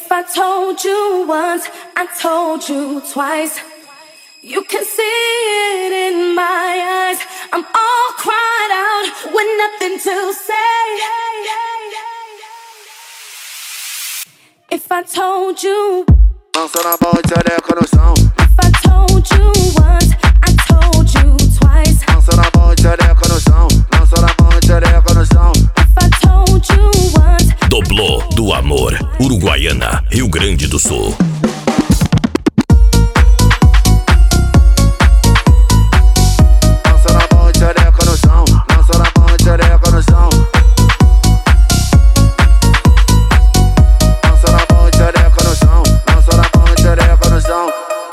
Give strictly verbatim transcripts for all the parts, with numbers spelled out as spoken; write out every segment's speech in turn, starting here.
If I told you once, I told you twice. You can see it in my eyes. I'm all cried out with nothing to say. If I told you, dança na bola de xereca no chão. If I told you once, I told you twice. Dança na bola de xereca no chão. Dança na bola de xereca no chão. If I told you once. Doblô do Amor, Uruguaiana, Rio Grande do Sul. Dança na bola de xereca no chão. Dança na bola de xereca no chão. Dança na bola de xereca no chão. Dança na bola de xereca no chão.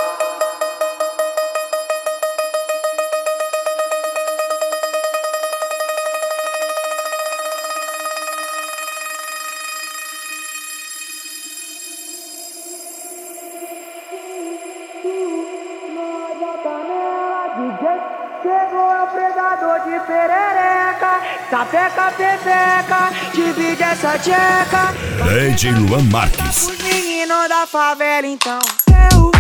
Chegou é o predador de perereca, sapeca, pepeca, divide essa tcheca. D J Luan Marques. Os meninos da favela então. Eu